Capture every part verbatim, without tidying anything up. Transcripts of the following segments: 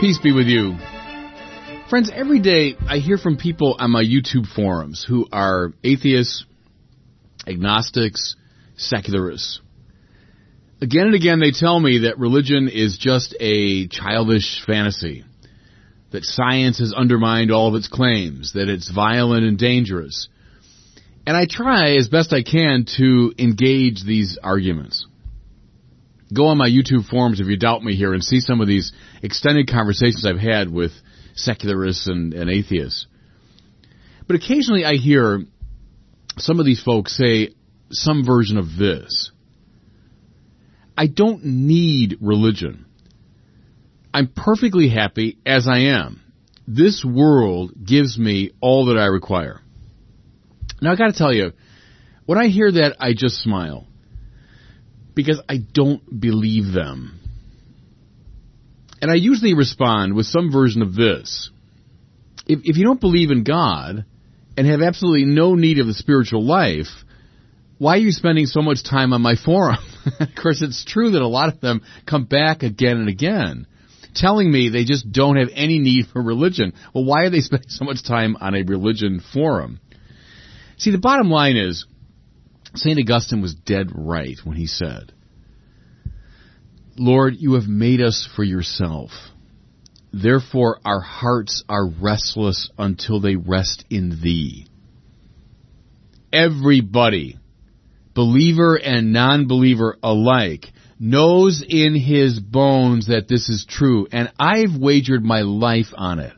Peace be with you. Friends, every day I hear from people on my YouTube forums who are atheists, agnostics, secularists. Again and again they tell me that religion is just a childish fantasy, that science has undermined all of its claims, that it's violent and dangerous. And I try as best I can to engage these arguments. Go on my YouTube forums if you doubt me here and see some of these extended conversations I've had with secularists and, and atheists. But occasionally I hear some of these folks say some version of this. I don't need religion. I'm perfectly happy as I am. This world gives me all that I require. Now I got to tell you, when I hear that, I just smile. Because I don't believe them. And I usually respond with some version of this. If, if you don't believe in God and have absolutely no need of the spiritual life, why are you spending so much time on my forum? Of course, it's true that a lot of them come back again and again, telling me they just don't have any need for religion. Well, why are they spending so much time on a religion forum? See, the bottom line is, Saint Augustine was dead right when he said, Lord, you have made us for yourself. Therefore our hearts are restless until they rest in thee. Everybody, believer and non-believer alike, knows in his bones that this is true, and I've wagered my life on it.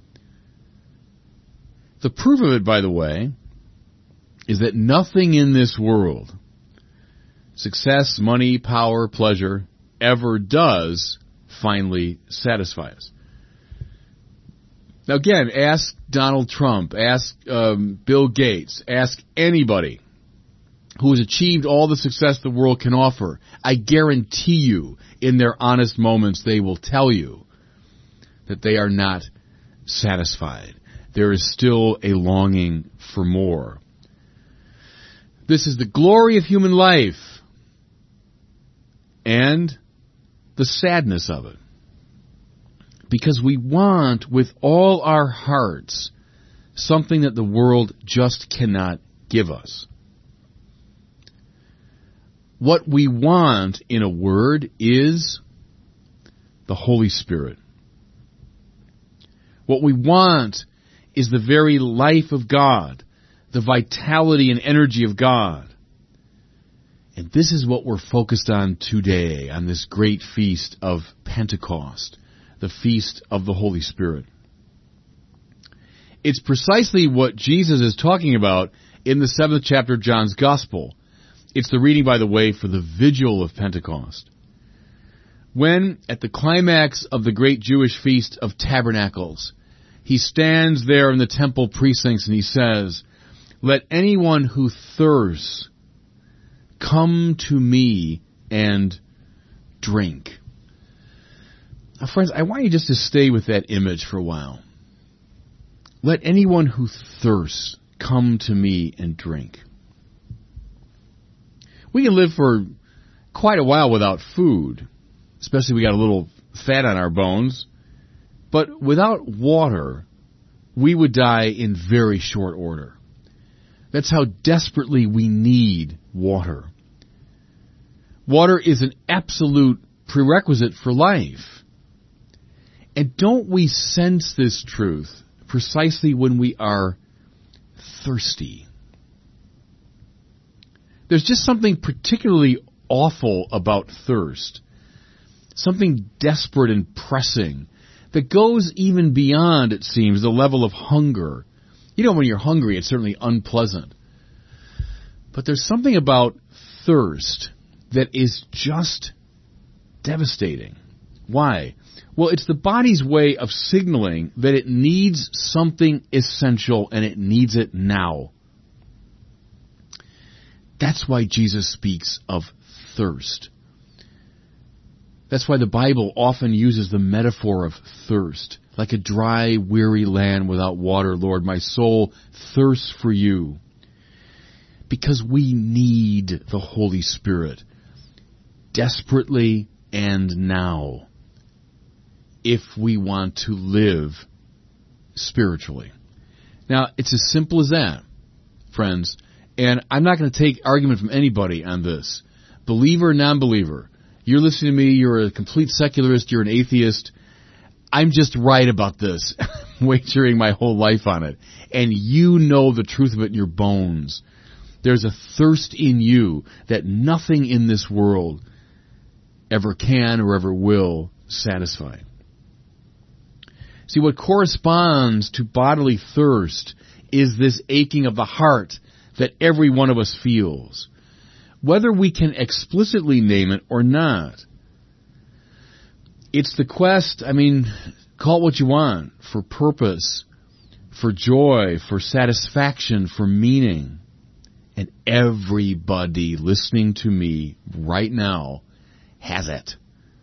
The proof of it, by the way, is that nothing in this world, success, money, power, pleasure, ever does finally satisfy us. Now again, ask Donald Trump, ask um, Bill Gates, ask anybody who has achieved all the success the world can offer. I guarantee you, in their honest moments, they will tell you that they are not satisfied. There is still a longing for more. This is the glory of human life and the sadness of it. Because we want with all our hearts something that the world just cannot give us. What we want, in a word, is the Holy Spirit. What we want is the very life of God, the vitality and energy of God. And this is what we're focused on today, on this great feast of Pentecost, the feast of the Holy Spirit. It's precisely what Jesus is talking about in the seventh chapter of John's Gospel. It's the reading, by the way, for the vigil of Pentecost. When, at the climax of the great Jewish feast of Tabernacles, he stands there in the temple precincts and he says, let anyone who thirsts come to me and drink. Now, friends, I want you just to stay with that image for a while. Let anyone who thirsts come to me and drink. We can live for quite a while without food, especially if we got a little fat on our bones. But without water, we would die in very short order. That's how desperately we need water. Water is an absolute prerequisite for life. And don't we sense this truth precisely when we are thirsty? There's just something particularly awful about thirst. Something desperate and pressing that goes even beyond, it seems, the level of hunger. You know, when you're hungry, it's certainly unpleasant. But there's something about thirst that is just devastating. Why? Well, it's the body's way of signaling that it needs something essential, and it needs it now. That's why Jesus speaks of thirst. That's why the Bible often uses the metaphor of thirst. Like a dry, weary land without water, Lord, my soul thirsts for you. Because we need the Holy Spirit desperately and now. if we want to live spiritually. Now, it's as simple as that, friends. And I'm not going to take argument from anybody on this. Believer, non-believer. You're listening to me, you're a complete secularist, you're an atheist. I'm just right about this. I'm wagering my whole life on it. And you know the truth of it in your bones. There's a thirst in you that nothing in this world ever can or ever will satisfy. See, what corresponds to bodily thirst is this aching of the heart that every one of us feels, whether we can explicitly name it or not. It's the quest, I mean, call it what you want, for purpose, for joy, for satisfaction, for meaning. And everybody listening to me right now has it.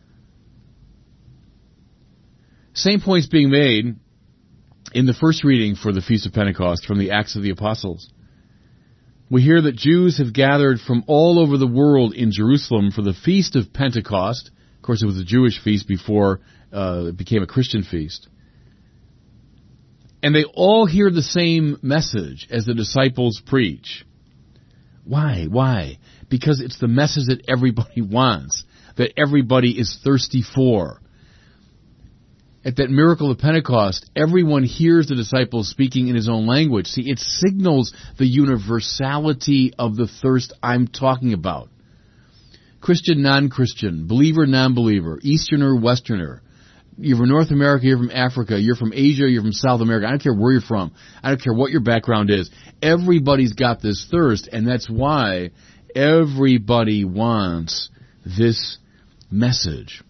Same points being made in the first reading for the Feast of Pentecost from the Acts of the Apostles. We hear that Jews have gathered from all over the world in Jerusalem for the Feast of Pentecost. Of course, it was a Jewish feast before uh, it became a Christian feast. And they all hear the same message as the disciples preach. Why? Why? Because it's the message that everybody wants, that everybody is thirsty for. At that miracle of Pentecost, everyone hears the disciples speaking in his own language. See, it signals the universality of the thirst I'm talking about. Christian, non-Christian, believer, non-believer, Easterner, Westerner. You're from North America, you're from Africa, you're from Asia, you're from South America. I don't care where you're from. I don't care what your background is. Everybody's got this thirst, and that's why everybody wants this message.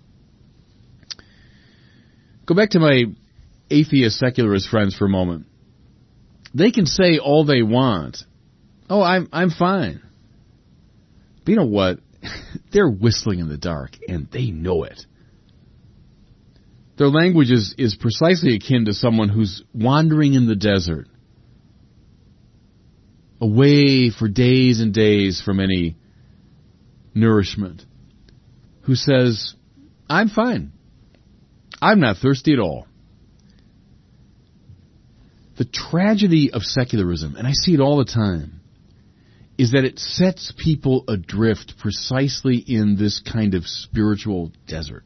Go back to my atheist secularist friends for a moment. They can say all they want. Oh, I'm I'm fine. But you know what? They're whistling in the dark, and they know it. Their language is, is precisely akin to someone who's wandering in the desert, away for days and days from any nourishment, who says, I'm fine. I'm not thirsty at all. The tragedy of secularism, and I see it all the time, is that it sets people adrift precisely in this kind of spiritual desert.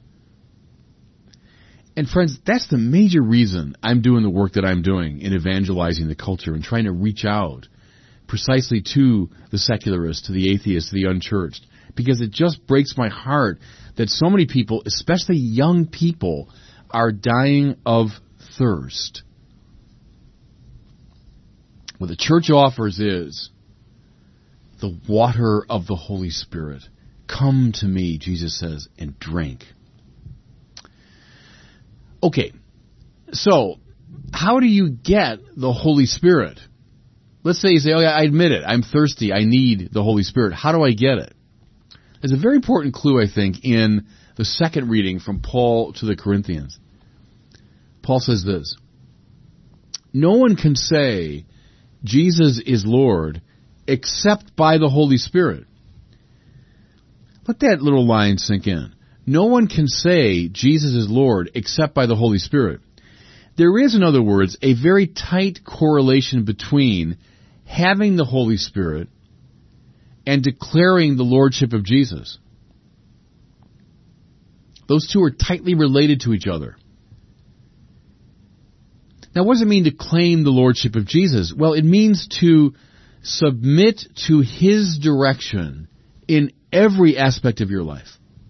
And friends, that's the major reason I'm doing the work that I'm doing in evangelizing the culture and trying to reach out precisely to the secularists, to the atheists, to the unchurched, because it just breaks my heart that so many people, especially young people, are dying of thirst. What the church offers is the water of the Holy Spirit. Come to me, Jesus says, and drink. Okay, so how do you get the Holy Spirit? Let's say you say, oh yeah, I admit it, I'm thirsty, I need the Holy Spirit. How do I get it? There's a very important clue, I think, in the second reading from Paul to the Corinthians. Paul says this: no one can say Jesus is Lord except by the Holy Spirit. Let that little line sink in. No one can say Jesus is Lord except by the Holy Spirit. There is, in other words, a very tight correlation between having the Holy Spirit and declaring the Lordship of Jesus. Those two are tightly related to each other. Now, what does it mean to claim the Lordship of Jesus? Well, it means to submit to His direction in every aspect of your life.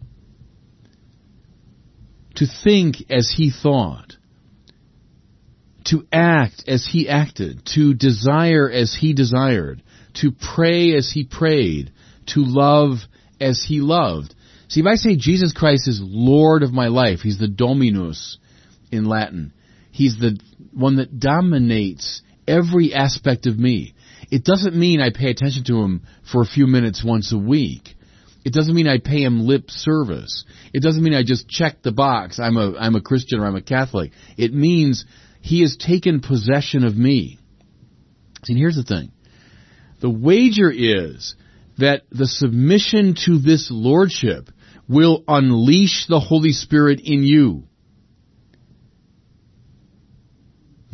To think as He thought. To act as He acted. To desire as He desired. To pray as He prayed. To love as He loved. See, if I say Jesus Christ is Lord of my life, He's the Dominus in Latin. He's the one that dominates every aspect of me. It doesn't mean I pay attention to Him for a few minutes once a week. It doesn't mean I pay Him lip service. It doesn't mean I just check the box, I'm a, I'm a Christian or I'm a Catholic. It means He has taken possession of me. See, and here's the thing. The wager is that the submission to this Lordship will unleash the Holy Spirit in you.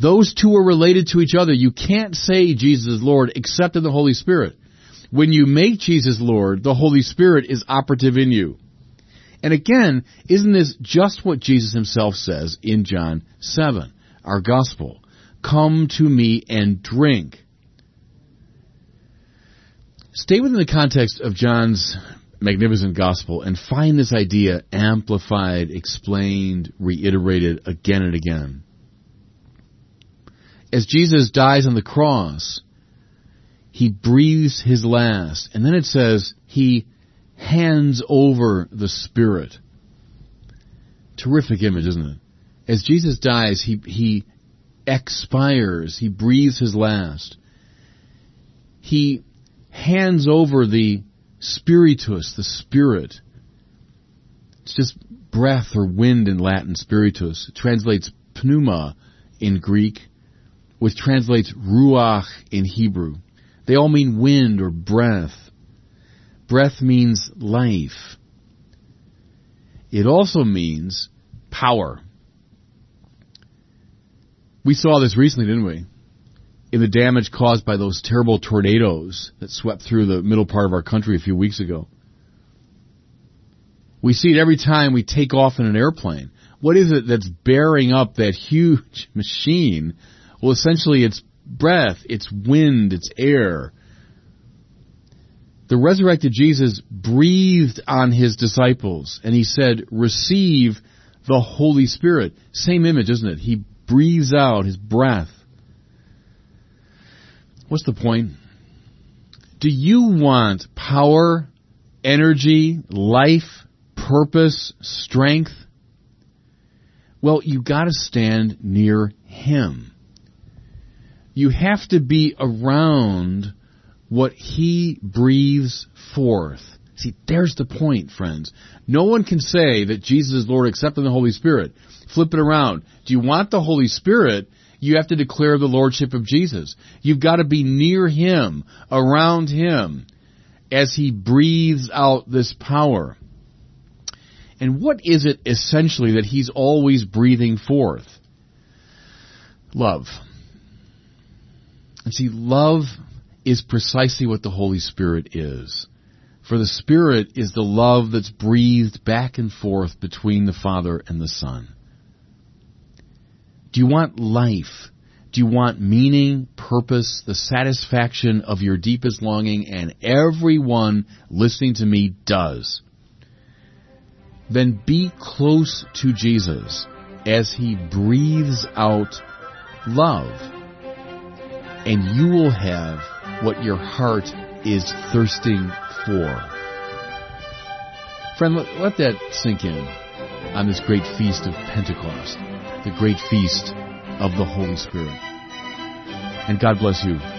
Those two are related to each other. You can't say Jesus is Lord except in the Holy Spirit. When you make Jesus Lord, the Holy Spirit is operative in you. And again, isn't this just what Jesus himself says in John seven, our gospel? Come to me and drink. Stay within the context of John's magnificent gospel and find this idea amplified, explained, reiterated again and again. As Jesus dies on the cross, he breathes his last, and then it says he hands over the Spirit. Terrific image, isn't it? As Jesus dies, he he expires, he breathes his last. He hands over the spiritus, the Spirit. It's just breath or wind in Latin, spiritus. It translates pneuma in Greek, which translates ruach in Hebrew. They all mean wind or breath. Breath means life. It also means power. We saw this recently, didn't we? In the damage caused by those terrible tornadoes that swept through the middle part of our country a few weeks ago. We see it every time we take off in an airplane. What is it that's bearing up that huge machine? Well, essentially it's breath, it's wind, it's air. The resurrected Jesus breathed on his disciples, and he said, receive the Holy Spirit. Same image, isn't it? He breathes out his breath. What's the point? Do you want power, energy, life, purpose, strength? Well, you got to stand near him. You have to be around what he breathes forth. See, there's the point, friends. No one can say that Jesus is Lord except in the Holy Spirit. Flip it around. Do you want the Holy Spirit? You have to declare the Lordship of Jesus. You've got to be near him, around him, as he breathes out this power. And what is it essentially that he's always breathing forth? Love. And see, love is precisely what the Holy Spirit is. For the Spirit is the love that's breathed back and forth between the Father and the Son. Do you want life? Do you want meaning, purpose, the satisfaction of your deepest longing? And everyone listening to me does. Then be close to Jesus as he breathes out love. And you will have what your heart is thirsting for. Friend, let, let that sink in on this great feast of Pentecost, the great feast of the Holy Spirit. And God bless you.